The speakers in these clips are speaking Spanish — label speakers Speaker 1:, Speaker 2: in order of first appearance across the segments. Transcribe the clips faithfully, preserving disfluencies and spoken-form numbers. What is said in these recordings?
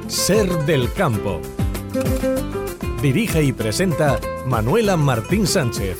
Speaker 1: Ser del Campo. Dirige y presenta Manuela Martín Sánchez.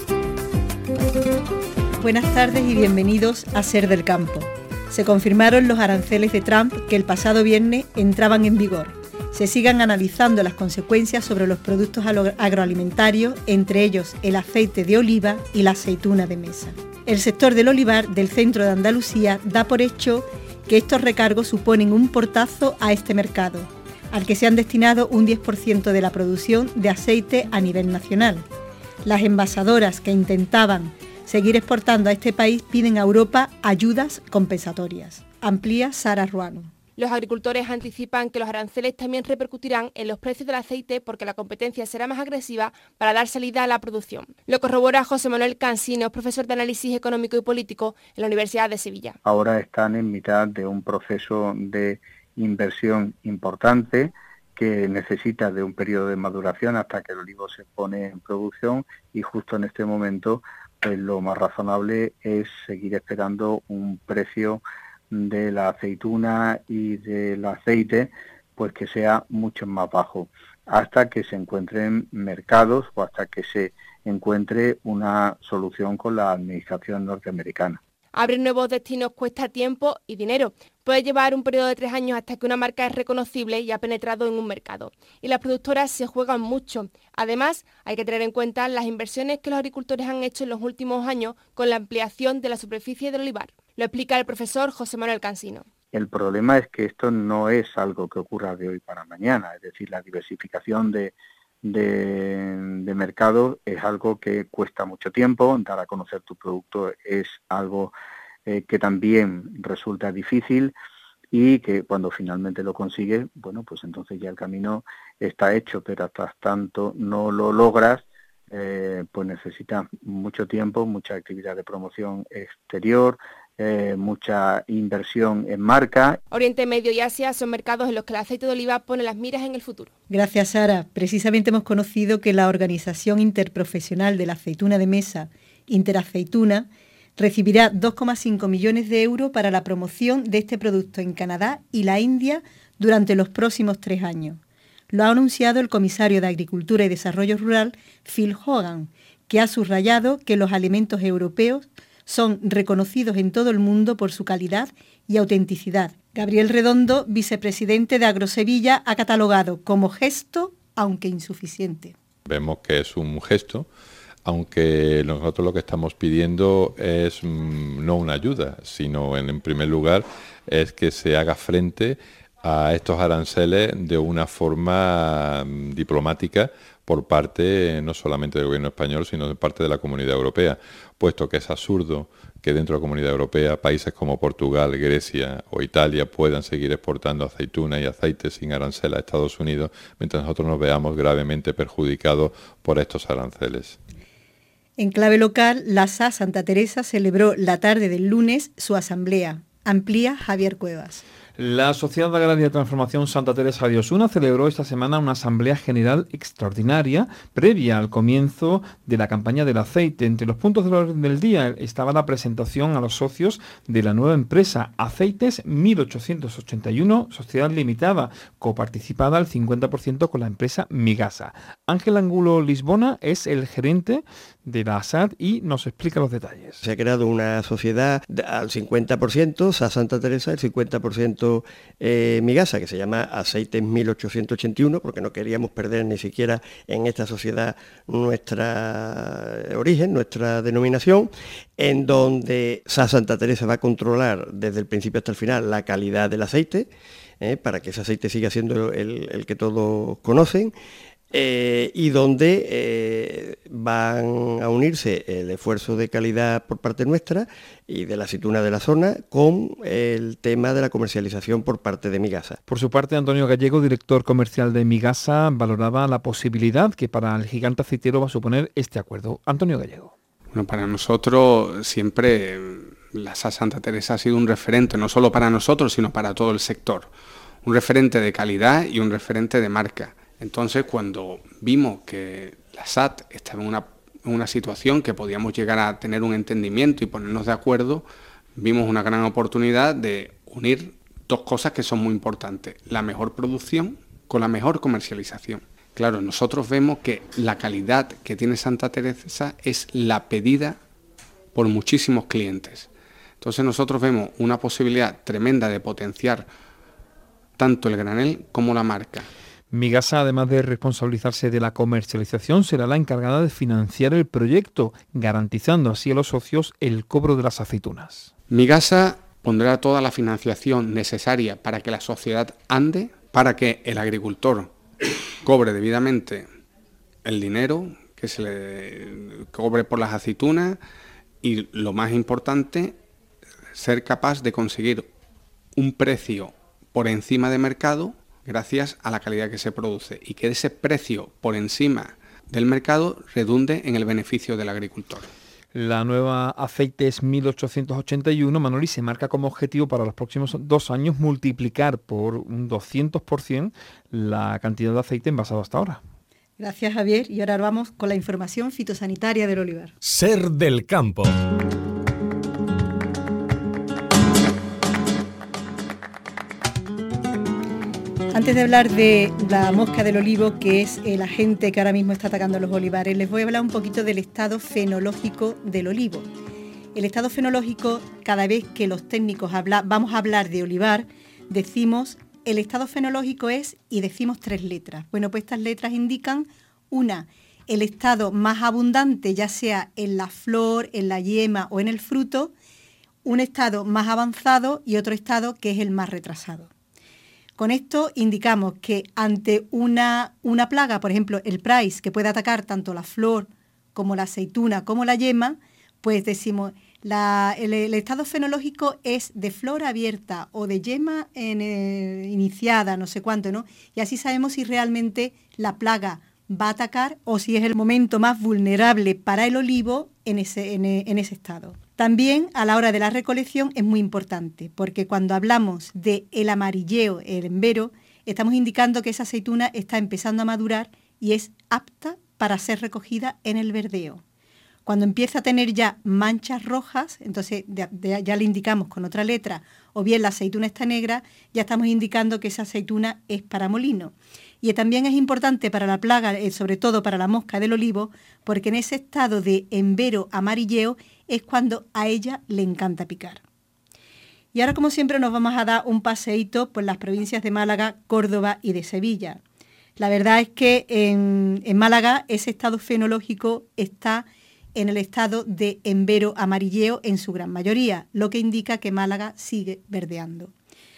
Speaker 2: Buenas tardes y bienvenidos a Ser del Campo. Se confirmaron los aranceles de Trump que el pasado viernes entraban en vigor. Se sigan analizando las consecuencias sobre los productos agroalimentarios, entre ellos el aceite de oliva y la aceituna de mesa. El sector del olivar del centro de Andalucía da por hecho que estos recargos suponen un portazo a este mercado, al que se han destinado un diez por ciento de la producción de aceite a nivel nacional. Las envasadoras que intentaban seguir exportando a este país piden a Europa ayudas compensatorias. Amplía Sara Ruano.
Speaker 3: Los agricultores anticipan que los aranceles también repercutirán en los precios del aceite porque la competencia será más agresiva para dar salida a la producción. Lo corrobora José Manuel Cansino, profesor de análisis económico y político en la Universidad de Sevilla.
Speaker 4: Ahora están en mitad de un proceso de inversión importante que necesita de un periodo de maduración hasta que el olivo se pone en producción, y justo en este momento pues lo más razonable es seguir esperando un precio de la aceituna y del aceite pues que sea mucho más bajo hasta que se encuentren mercados o hasta que se encuentre una solución con la administración norteamericana.
Speaker 3: Abrir nuevos destinos cuesta tiempo y dinero. Puede llevar un periodo de tres años hasta que una marca es reconocible y ha penetrado en un mercado. Y las productoras se juegan mucho. Además, hay que tener en cuenta las inversiones que los agricultores han hecho en los últimos años con la ampliación de la superficie del olivar. Lo explica el profesor José Manuel Cansino.
Speaker 4: El problema es que esto no es algo que ocurra de hoy para mañana. Es decir, la diversificación de De, de mercado es algo que cuesta mucho tiempo. Dar a conocer tu producto es algo eh, que también resulta difícil, y que cuando finalmente lo consigues, bueno, pues entonces ya el camino está hecho, pero hasta tanto no lo logras, eh, pues necesitas mucho tiempo, mucha actividad de promoción exterior, Eh, mucha inversión en marca.
Speaker 3: Oriente Medio y Asia son mercados en los que el aceite de oliva pone las miras en el futuro.
Speaker 2: Gracias, Sara. Precisamente hemos conocido que la Organización Interprofesional de la Aceituna de Mesa, Interaceituna, recibirá dos coma cinco millones de euros para la promoción de este producto en Canadá y la India durante los próximos tres años. Lo ha anunciado el comisario de Agricultura y Desarrollo Rural, Phil Hogan, que ha subrayado que los alimentos europeos son reconocidos en todo el mundo por su calidad y autenticidad. Gabriel Redondo, vicepresidente de Agrosevilla, ha catalogado como gesto, aunque insuficiente.
Speaker 5: Vemos que es un gesto, aunque nosotros lo que estamos pidiendo es mmm, no una ayuda, sino en, en primer lugar es que se haga frente a estos aranceles de una forma mmm, diplomática por parte no solamente del gobierno español, sino de parte de la Comunidad Europea, puesto que es absurdo que dentro de la Comunidad Europea países como Portugal, Grecia o Italia puedan seguir exportando aceituna y aceite sin arancel a Estados Unidos, mientras nosotros nos veamos gravemente perjudicados por estos aranceles.
Speaker 2: En clave local, la S A Santa Teresa celebró la tarde del lunes su asamblea. Amplía Javier Cuevas.
Speaker 6: La Sociedad Agraria de Transformación Santa Teresa de Osuna celebró esta semana una asamblea general extraordinaria previa al comienzo de la campaña del aceite. Entre los puntos del orden del día estaba la presentación a los socios de la nueva empresa Aceites mil ochocientos ochenta y uno, Sociedad Limitada, coparticipada al cincuenta por ciento con la empresa Migasa. Ángel Angulo Lisbona es el gerente de la A S A D y nos explica los detalles.
Speaker 7: Se ha creado una sociedad al cincuenta por ciento, S A D Santa Teresa, el cincuenta por ciento eh, Migasa, que se llama Aceites mil ochocientos ochenta y uno, porque no queríamos perder ni siquiera en esta sociedad nuestra origen, nuestra denominación, en donde S A D Santa Teresa va a controlar desde el principio hasta el final la calidad del aceite, eh, para que ese aceite siga siendo el, el que todos conocen. Eh, y donde eh, van a unirse el esfuerzo de calidad por parte nuestra y de la aceituna de la zona con el tema de la comercialización por parte de Migasa.
Speaker 6: Por su parte, Antonio Gallego, director comercial de Migasa, valoraba la posibilidad que para el gigante aceitero va a suponer este acuerdo. Antonio Gallego.
Speaker 8: Bueno, para nosotros siempre la S A Santa Teresa ha sido un referente, no solo para nosotros, sino para todo el sector. Un referente de calidad y un referente de marca. Entonces, cuando vimos que la S A T estaba en una, en una situación que podíamos llegar a tener un entendimiento y ponernos de acuerdo, vimos una gran oportunidad de unir dos cosas que son muy importantes: la mejor producción con la mejor comercialización. Claro, nosotros vemos que la calidad que tiene Santa Teresa es la pedida por muchísimos clientes. Entonces nosotros vemos una posibilidad tremenda de potenciar tanto el granel como la marca.
Speaker 6: Migasa, además de responsabilizarse de la comercialización, será la encargada de financiar el proyecto, garantizando así a los socios el cobro de las aceitunas.
Speaker 8: Migasa pondrá toda la financiación necesaria para que la sociedad ande, para que el agricultor cobre debidamente el dinero que se le cobre por las aceitunas y, lo más importante, ser capaz de conseguir un precio por encima de mercado gracias a la calidad que se produce y que ese precio por encima del mercado redunde en el beneficio del agricultor.
Speaker 6: La nueva Aceites mil ochocientos ochenta y uno, Manoli, se marca como objetivo para los próximos dos años multiplicar por un doscientos por ciento la cantidad de aceite envasado hasta ahora.
Speaker 2: Gracias, Javier. Y ahora vamos con la información fitosanitaria del olivar.
Speaker 1: Ser del campo.
Speaker 2: Antes de hablar de la mosca del olivo, que es el agente que ahora mismo está atacando los olivares, les voy a hablar un poquito del estado fenológico del olivo. El estado fenológico, cada vez que los técnicos habla, vamos a hablar de olivar, decimos el estado fenológico es y decimos tres letras. Bueno, pues estas letras indican una, el estado más abundante, ya sea en la flor, en la yema o en el fruto, un estado más avanzado y otro estado que es el más retrasado. Con esto indicamos que ante una, una plaga, por ejemplo, el price, que puede atacar tanto la flor como la aceituna como la yema, pues decimos, la, el, el estado fenológico es de flor abierta o de yema en, eh, iniciada, no sé cuánto, ¿no? Y así sabemos si realmente la plaga va a atacar o si es el momento más vulnerable para el olivo en ese, en, en ese estado. También a la hora de la recolección es muy importante, porque cuando hablamos de el amarilleo, el embero, estamos indicando que esa aceituna está empezando a madurar y es apta para ser recogida en el verdeo. Cuando empieza a tener ya manchas rojas, entonces de, de, ya le indicamos con otra letra, o bien la aceituna está negra, ya estamos indicando que esa aceituna es para molino. Y también es importante para la plaga, eh, sobre todo para la mosca del olivo, porque en ese estado de embero amarilleo es cuando a ella le encanta picar. Y ahora, como siempre, nos vamos a dar un paseíto por las provincias de Málaga, Córdoba y de Sevilla. La verdad es que en, en Málaga ese estado fenológico está en el estado de embero amarilleo en su gran mayoría, lo que indica que Málaga sigue verdeando.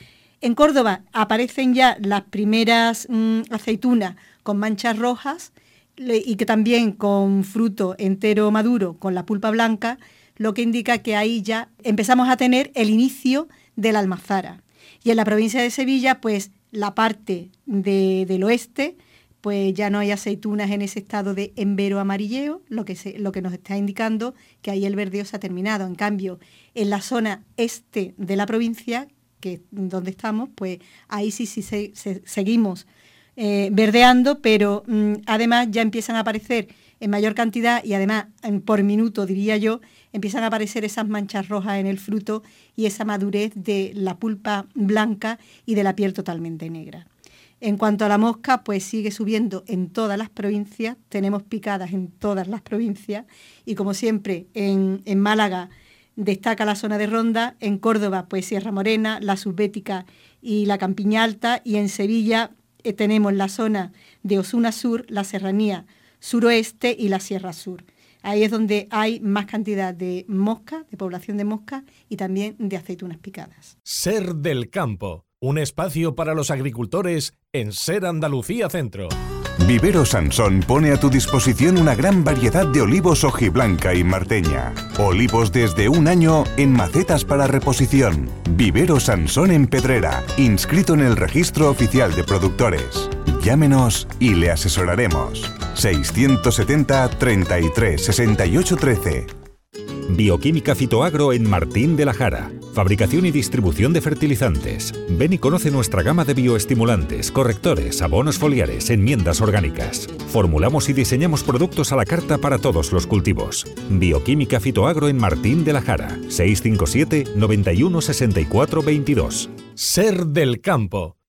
Speaker 2: En Córdoba aparecen ya las primeras mmm, aceitunas con manchas rojas y que también con fruto entero maduro, con la pulpa blanca, lo que indica que ahí ya empezamos a tener el inicio de la almazara. Y en la provincia de Sevilla, pues la parte de, del oeste, pues ya no hay aceitunas en ese estado de embero amarilleo, lo que, se, lo que nos está indicando que ahí el verdeo se ha terminado. En cambio, en la zona este de la provincia, que donde estamos, pues ahí sí, sí se, se, seguimos eh, verdeando, pero mmm, además ya empiezan a aparecer en mayor cantidad y además en, por minuto, diría yo, empiezan a aparecer esas manchas rojas en el fruto y esa madurez de la pulpa blanca y de la piel totalmente negra. En cuanto a la mosca, pues sigue subiendo en todas las provincias, tenemos picadas en todas las provincias y como siempre en, en Málaga destaca la zona de Ronda, en Córdoba pues Sierra Morena, la Subbética y la Campiña Alta y en Sevilla eh, tenemos la zona de Osuna Sur, la Serranía Suroeste y la Sierra Sur. Ahí es donde hay más cantidad de mosca, de población de mosca y también de aceitunas picadas.
Speaker 1: Ser del campo, un espacio para los agricultores en Ser Andalucía Centro.
Speaker 9: Vivero Sansón pone a tu disposición una gran variedad de olivos hojiblanca y marteña. Olivos desde un año en macetas para reposición. Vivero Sansón en Pedrera, inscrito en el Registro Oficial de Productores. Llámenos y le asesoraremos. seiscientos setenta, treinta y tres, sesenta y ocho, trece.
Speaker 10: Bioquímica Fitoagro en Martín de la Jara. Fabricación y distribución de fertilizantes. Ven y conoce nuestra gama de bioestimulantes, correctores, abonos foliares, enmiendas orgánicas. Formulamos y diseñamos productos a la carta para todos los cultivos. Bioquímica Fitoagro en Martín de la Jara. seiscientos cincuenta y siete, noventa y uno, sesenta y cuatro, veintidós.
Speaker 1: Ser del campo.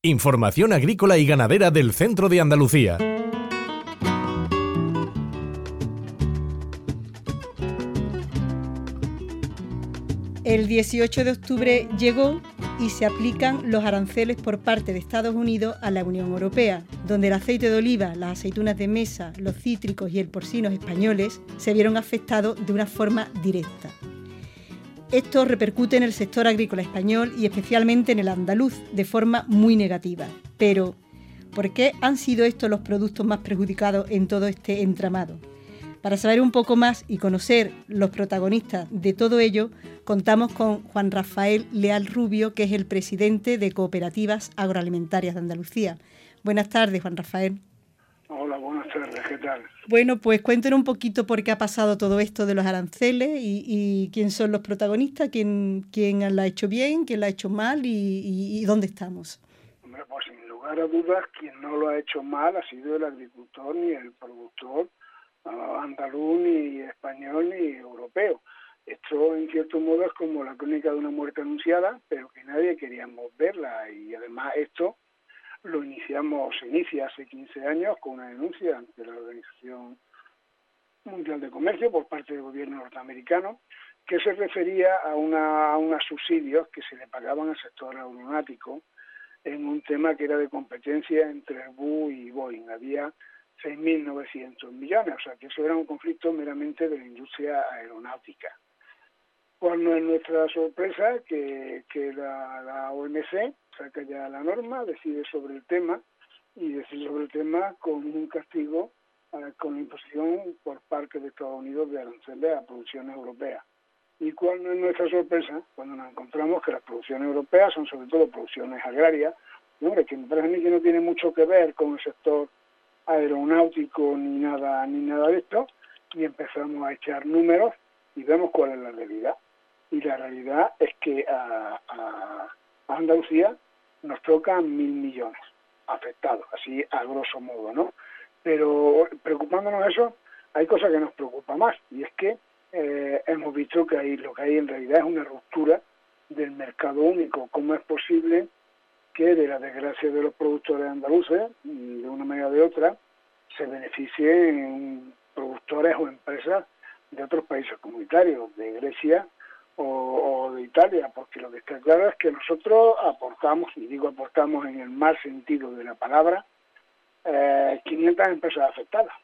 Speaker 1: Información agrícola y ganadera del centro de Andalucía.
Speaker 2: El dieciocho de octubre llegó y se aplican los aranceles por parte de Estados Unidos a la Unión Europea, donde el aceite de oliva, las aceitunas de mesa, los cítricos y el porcino españoles se vieron afectados de una forma directa. Esto repercute en el sector agrícola español y especialmente en el andaluz de forma muy negativa. Pero, ¿por qué han sido estos los productos más perjudicados en todo este entramado? Para saber un poco más y conocer los protagonistas de todo ello, contamos con Juan Rafael Leal Rubio, que es el presidente de Cooperativas Agroalimentarias de Andalucía. Buenas tardes, Juan Rafael.
Speaker 11: Hola, buenas tardes, ¿qué tal?
Speaker 2: Bueno, pues cuéntenos un poquito por qué ha pasado todo esto de los aranceles y, y quién son los protagonistas, quién, quién lo ha hecho bien, quién lo ha hecho mal y, y, y dónde estamos.
Speaker 11: Hombre, pues sin lugar a dudas, quien no lo ha hecho mal ha sido el agricultor ni el productor uh, andaluz, ni español, ni europeo. Esto, en cierto modo, es como la crónica de una muerte anunciada, pero que nadie queríamos verla. Y además esto lo iniciamos, se inicia hace quince años con una denuncia ante la Organización Mundial de Comercio por parte del gobierno norteamericano, que se refería a, una, a unos subsidios que se le pagaban al sector aeronáutico en un tema que era de competencia entre Airbus y Boeing. Había seis mil novecientos millones, o sea que eso era un conflicto meramente de la industria aeronáutica. Cuando es nuestra sorpresa que, que la, la O M C saca ya la norma, decide sobre el tema y decide sobre el tema con un castigo, eh, con la imposición por parte de Estados Unidos de aranceles a producciones europeas. Y cuando es nuestra sorpresa, cuando nos encontramos que las producciones europeas son sobre todo producciones agrarias, y hombre, que me parece a mí que no tiene mucho que ver con el sector aeronáutico ni nada, ni nada de esto, y empezamos a echar números y vemos cuál es la realidad. Y la realidad es que a, a, a Andalucía nos tocan mil millones afectados, así a grosso modo, ¿no? Pero preocupándonos de eso, hay cosas que nos preocupa más, y es que eh, hemos visto que hay, lo que hay en realidad es una ruptura del mercado único. ¿Cómo es posible que de la desgracia de los productores andaluces, de una manera o de otra, se beneficien productores o empresas de otros países comunitarios, de Grecia o, o de Italia? Porque lo que está claro es que nosotros aportamos, y digo aportamos en el mal sentido de la palabra, eh, quinientas empresas afectadas,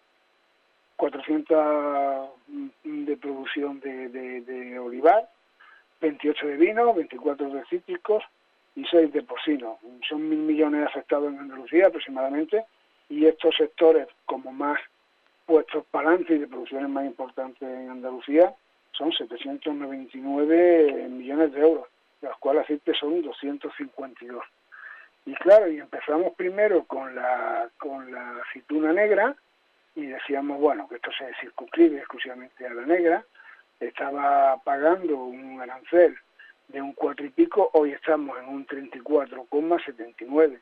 Speaker 11: cuatrocientas de producción de, de, de olivar, veintiocho de vino, veinticuatro de cítricos y seis de porcino. Son mil millones afectados en Andalucía aproximadamente, y estos sectores como más puestos para adelante y de producciones más importantes en Andalucía son setecientos noventa y nueve millones de euros, de los cuales aceite son doscientos cincuenta y dos. Y claro, y empezamos primero con la con la aceituna negra y decíamos, bueno, que esto se circunscribe exclusivamente a la negra. Estaba pagando un arancel de un cuatro y pico, hoy estamos en un treinta y cuatro coma setenta y nueve.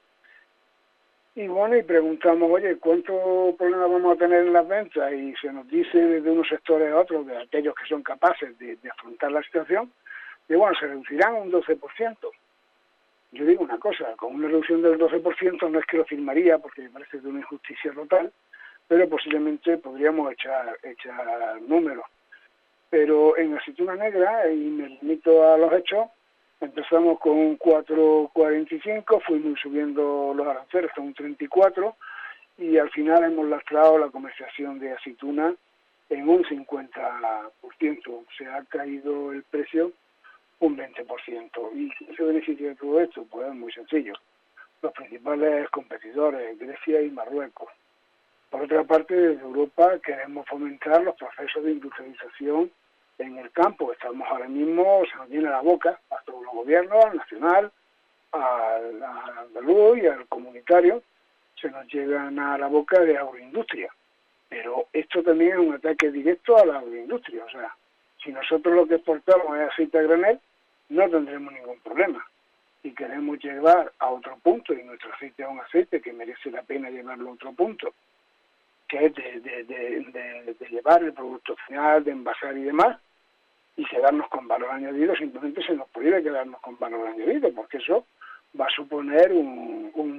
Speaker 11: Y bueno, y preguntamos, oye, ¿cuántos problemas vamos a tener en las ventas? Y se nos dice desde unos sectores a otros, de aquellos que son capaces de, de afrontar la situación, que bueno, se reducirán un doce por ciento. Yo digo una cosa, con una reducción del doce por ciento no es que lo firmaría, porque me parece de una injusticia total, pero posiblemente podríamos echar, echar números. Pero en aceituna negra, y me limito a los hechos, empezamos con un cuatro cuarenta y cinco, fuimos subiendo los aranceles hasta un treinta y cuatro, y al final hemos lastrado la comercialización de aceituna en un cincuenta por ciento. Se ha caído el precio un veinte por ciento. ¿Y qué se beneficia de todo esto? Pues es muy sencillo. Los principales competidores, Grecia y Marruecos. Por otra parte, desde Europa queremos fomentar los procesos de industrialización en el campo. Estamos ahora mismo, se nos llena la boca a todos los gobiernos, al nacional, al, al andaluz y al comunitario, se nos llegan a la boca de agroindustria. Pero esto también es un ataque directo a la agroindustria. O sea, si nosotros lo que exportamos es aceite a granel, no tendremos ningún problema. Si queremos llevar a otro punto, y nuestro aceite es un aceite que merece la pena llevarlo a otro punto, que es de, de, de, de, de llevar el producto final, de envasar y demás, y quedarnos con valor añadido, simplemente se nos pudiera quedarnos con valor añadido, porque eso va a suponer un, un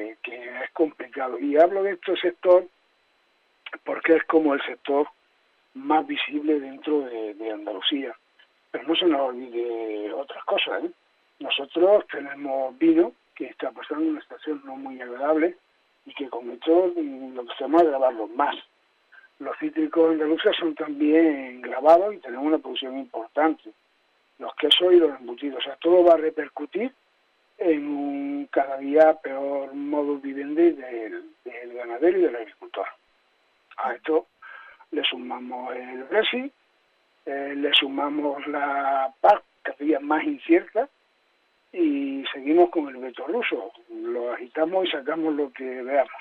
Speaker 11: que, que es complicado. Y hablo de este sector porque es como el sector más visible dentro de, de Andalucía. Pero no se nos olvide otras cosas, ¿eh? Nosotros tenemos vino que está pasando una estación no muy agradable y que con esto lo que hacemos es grabarlo más. Los cítricos andaluces son también grabados y tenemos una producción importante. Los quesos y los embutidos, o sea, todo va a repercutir en un cada día peor modus vivendi del, del ganadero y del agricultor. A esto le sumamos el Brexit, eh, le sumamos la P A C, cada día más incierta, y seguimos con el veto ruso. Lo agitamos y sacamos lo que veamos.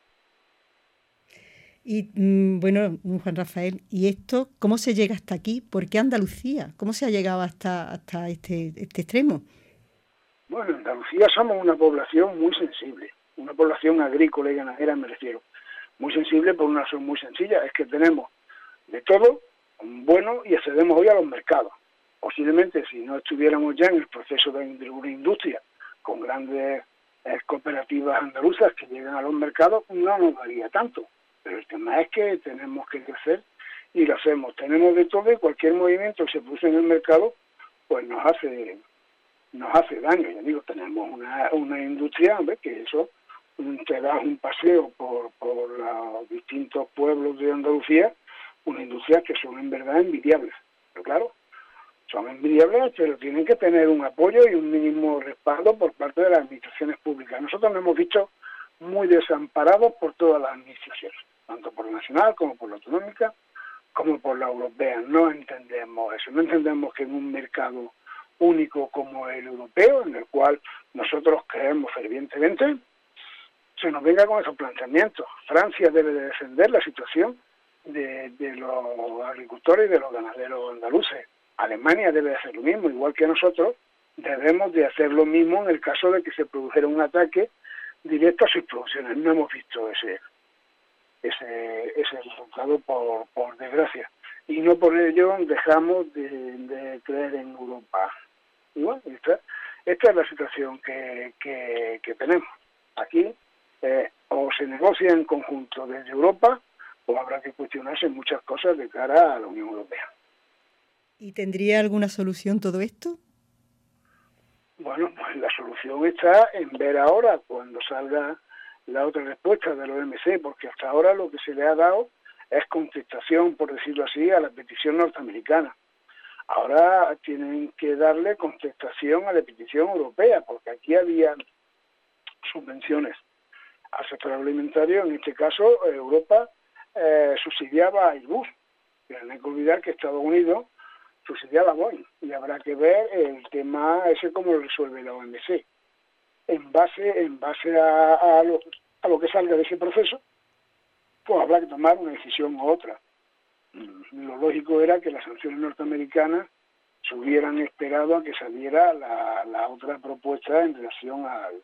Speaker 2: Y mm, bueno, Juan Rafael, ¿y esto cómo se llega hasta aquí? ¿Por qué Andalucía? ¿Cómo se ha llegado hasta, hasta este, este extremo?
Speaker 11: Bueno, en Andalucía somos una población muy sensible, una población agrícola y ganadera, me refiero. Muy sensible por una razón muy sencilla, es que tenemos de todo bueno y accedemos hoy a los mercados. Posiblemente si no estuviéramos ya en el proceso de una industria con grandes eh, cooperativas andaluzas que llegan a los mercados, no nos daría tanto. Pero el tema es que tenemos que crecer y lo hacemos. Tenemos de todo y cualquier movimiento que se produce en el mercado, pues nos hace nos hace daño. Ya digo, tenemos una, una industria, ¿ves? Que eso, te das un paseo por, por los distintos pueblos de Andalucía, una industria que son en verdad envidiables. Pero claro, son envidiables, pero tienen que tener un apoyo y un mínimo respaldo por parte de las administraciones públicas. Nosotros nos hemos visto muy desamparados por todas las administraciones, tanto por la nacional como por la autonómica, como por la europea. No entendemos eso, no entendemos que en un mercado único como el europeo, en el cual nosotros creemos fervientemente, se nos venga con esos planteamientos. Francia debe de defender la situación de, de los agricultores y de los ganaderos andaluces. Alemania debe hacer lo mismo, igual que nosotros debemos de hacer lo mismo en el caso de que se produjera un ataque directo a sus producciones. No hemos visto ese ese ese resultado, por, por desgracia. Y no por ello dejamos de, de creer en Europa. Y bueno, esta, esta es la situación que, que, que tenemos. Aquí eh, o se negocia en conjunto desde Europa o habrá que cuestionarse muchas cosas de cara a la Unión Europea.
Speaker 2: ¿Y tendría alguna solución todo esto?
Speaker 11: Bueno, pues la solución está en ver ahora, cuando salga la otra respuesta de la O M C, porque hasta ahora lo que se le ha dado es contestación, por decirlo así, a la petición norteamericana. Ahora tienen que darle contestación a la petición europea, porque aquí había subvenciones al sector alimentario. En este caso, Europa eh, subsidiaba a Airbus, pero no hay que olvidar que Estados Unidos subsidiaba a Boeing, y habrá que ver el tema ese cómo lo resuelve la O M C. En base en base a, a, lo, a lo que salga de ese proceso, pues habrá que tomar una decisión u otra. Lo lógico era que las sanciones norteamericanas se hubieran esperado a que saliera la, la otra propuesta en relación al,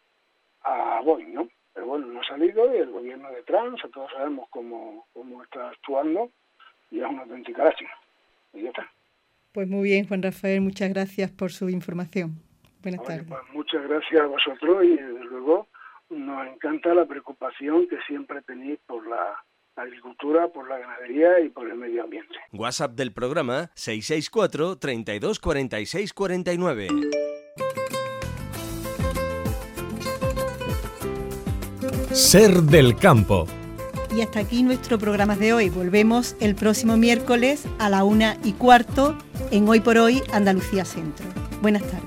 Speaker 11: a Boeing, ¿no? Pero bueno, no ha salido, y el gobierno de Trump, o sea, todos sabemos cómo, cómo está actuando, y es una auténtica lástima. Y ya está.
Speaker 2: Pues muy bien, Juan Rafael, muchas gracias por su información. Buenas
Speaker 11: Oye,
Speaker 2: tardes.
Speaker 11: Pues muchas gracias a vosotros, y desde luego nos encanta la preocupación que siempre tenéis por la agricultura, por la ganadería y por el medio ambiente.
Speaker 12: WhatsApp del programa seis seis cuatro, treinta y dos, cuarenta y seis, cuarenta y nueve.
Speaker 1: Ser del campo.
Speaker 2: Y hasta aquí nuestro programa de hoy. Volvemos el próximo miércoles a la una y cuarto en Hoy por Hoy Andalucía Centro. Buenas tardes.